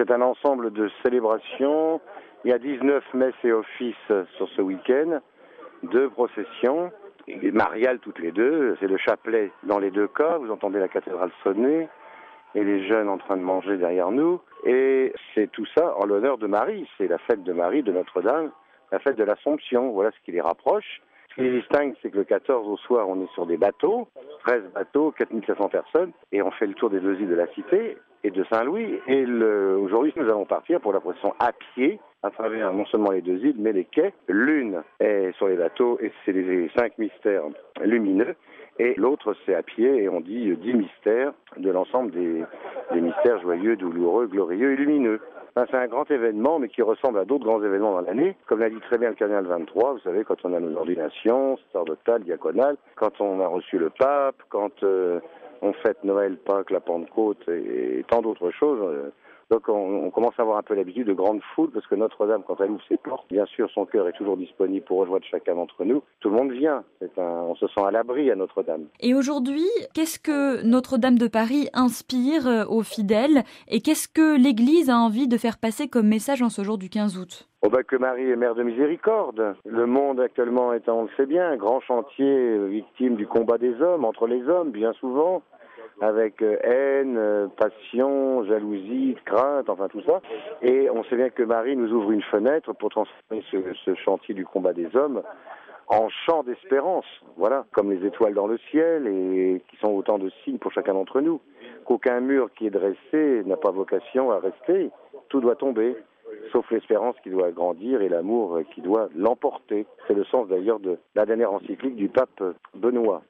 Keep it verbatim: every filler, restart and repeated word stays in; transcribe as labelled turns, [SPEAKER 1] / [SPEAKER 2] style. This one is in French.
[SPEAKER 1] C'est un ensemble de célébrations. Il y a dix-neuf messes et offices sur ce week-end, deux processions, mariales toutes les deux. C'est le chapelet dans les deux cas. Vous entendez la cathédrale sonner et les jeunes en train de manger derrière nous. Et c'est tout ça en l'honneur de Marie. C'est la fête de Marie, de Notre-Dame, la fête de l'Assomption. Voilà ce qui les rapproche. Ce qui les distingue, c'est que le quatorze au soir, on est sur des bateaux, treize bateaux, quatre mille cinq cents personnes, et on fait le tour des deux îles de la Cité et de Saint-Louis. Et le, aujourd'hui, nous allons partir pour la procession à pied, à travers non seulement les deux îles, mais les quais. L'une est sur les bateaux, et c'est les cinq mystères lumineux, et l'autre, c'est à pied, et on dit dix mystères de l'ensemble des, des mystères joyeux, douloureux, glorieux et lumineux. Enfin, c'est un grand événement, mais qui ressemble à d'autres grands événements dans l'année. Comme l'a dit très bien le cardinal vingt-trois, vous savez, quand on a nos ordinations, sacerdotales, diaconales, quand on a reçu le pape, quand euh, on fête Noël, Pâques, la Pentecôte et, et tant d'autres choses. Euh, donc on, on commence à avoir un peu l'habitude de grandes foules, parce que Notre-Dame, quand elle ouvre ses portes, bien sûr, son cœur est toujours disponible pour rejoindre chacun d'entre nous. Tout le monde vient. C'est un, on se sent à l'abri à Notre-Dame.
[SPEAKER 2] Et aujourd'hui, qu'est-ce que Notre-Dame de Paris inspire aux fidèles et qu'est-ce que l'Église a envie de faire passer comme message en ce jour du quinze août ?
[SPEAKER 1] Oh ben que Marie est mère de miséricorde. Le monde actuellement est, on le sait bien, un grand chantier victime du combat des hommes, entre les hommes, bien souvent, avec haine, passion, jalousie, crainte, enfin tout ça. Et on sait bien que Marie nous ouvre une fenêtre pour transformer ce, ce chantier du combat des hommes en chant d'espérance, voilà, comme les étoiles dans le ciel et qui sont autant de signes pour chacun d'entre nous. Qu'aucun mur qui est dressé n'a pas vocation à rester, tout doit tomber, sauf l'espérance qui doit grandir et l'amour qui doit l'emporter. C'est le sens d'ailleurs de la dernière encyclique du pape Benoît.